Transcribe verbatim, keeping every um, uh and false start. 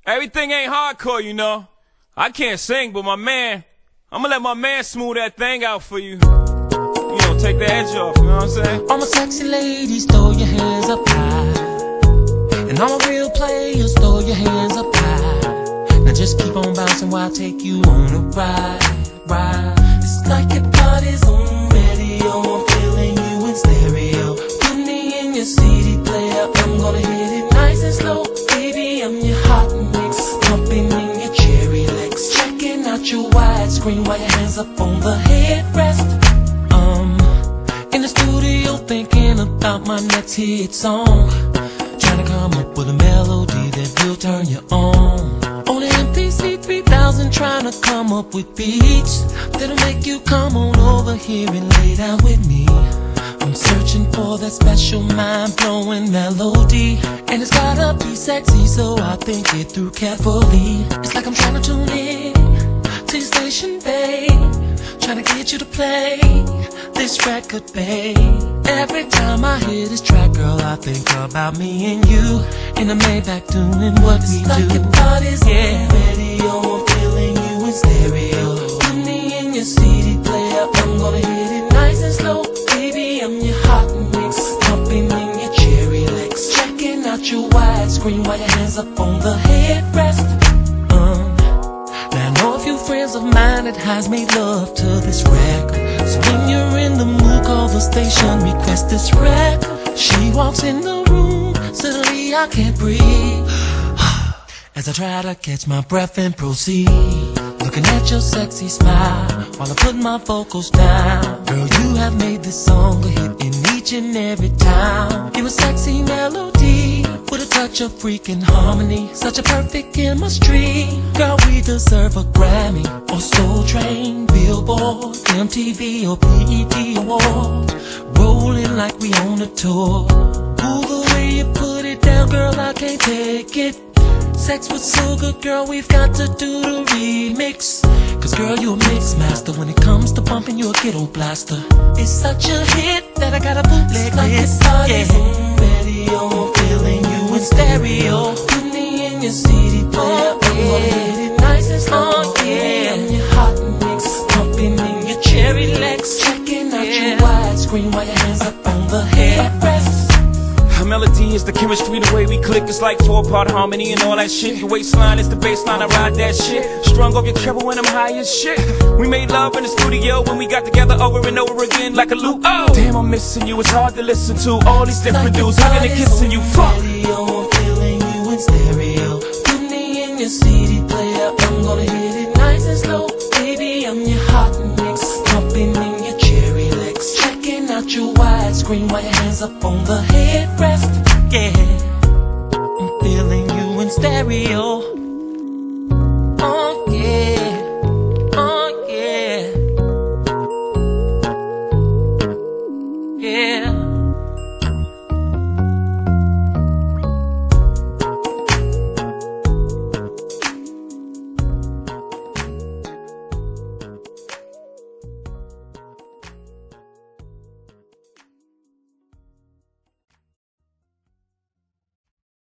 Everything ain't hardcore, you know. I can't sing, but my man, I'm gonna let my man smooth that thing out for you. You know, take the edge off, you know what I'm saying? All my sexy ladies, throw your hands up high. And all my real players, throw your hands up high. Now just keep on bouncing while I take you on a ride, ride. It's like your body's on radio, I'm feeling you in stereo. Put me in your C D player, I'm gonna hit it nice and slow. Baby, I'm your hot mix, pumping in your cherry legs. Checking out your widescreen while your hands up on the headrest. Um, in the studio thinking about my next hit song. Trying to come up with a melody that will turn you on. On the M P C three thousand, trying to come up with beats that'll make you come on over here and lay down with me. I'm searching for that special mind-blowing melody, and it's gotta be sexy, so I think it through carefully. It's like I'm trying to tune in to your station, babe, trying to get you to play this record, babe. Every time I hear this track, girl, I think about me and you in the Maybach doing what we do. It's like your body's yeah. on radio, I'm feeling you in stereo. Put me in your C D player, I'm gonna hit it nice and slow. Baby, I'm your hot mix, pumping in your cherry legs. Checking out your widescreen while your hands up on the headrest. Um, now I know a few friends of mine that has made love to this record. So when you're in the mood, call the station, request this record. She walks in the room, suddenly I can't breathe as I try to catch my breath and proceed. Looking at your sexy smile while I put my vocals down. Girl, you have made this song a hit in each and every town. You're a sexy melody with a touch of freaking harmony, such a perfect chemistry. Girl, we deserve a Grammy or Soul Train, Billboard, M T V or P E T award. Rolling like we on a tour. Ooh, the way you put it down, girl, I can't take it. Sex was so good, girl, we've got to do the remix. Cause girl, you a mix master. When it comes to bumping, you a ghetto blaster. It's such a hit that I gotta bootleg like this. Yeah. On radio, I'm feeling you in stereo. Put me in your C D player, oh, yeah. I'm gonna hit it nice and slow. Oh, yeah. I'm your hot mix, pumping in your cherry legs. Checking out yeah. your widescreen while your hands up on the headrest. Her melody is the chemistry, the way we click. It's like four-part harmony and all that shit. Your waistline is the baseline, I ride that shit. Strung off your treble when I'm high as shit. We made love in the studio when we got together over and over again like a loop. Oh, damn, I'm missing you. It's hard to listen to all these different like dudes hugging and kissing you. Fuck. Radio, I'm feeling you in stereo. Put me in your C D player, I'm gonna hit it nice and slow. Baby, I'm your hot mix, pumping in your cherry legs. Checking out your widescreen while your hands up on the headrest. Yeah, I'm feeling you in stereo.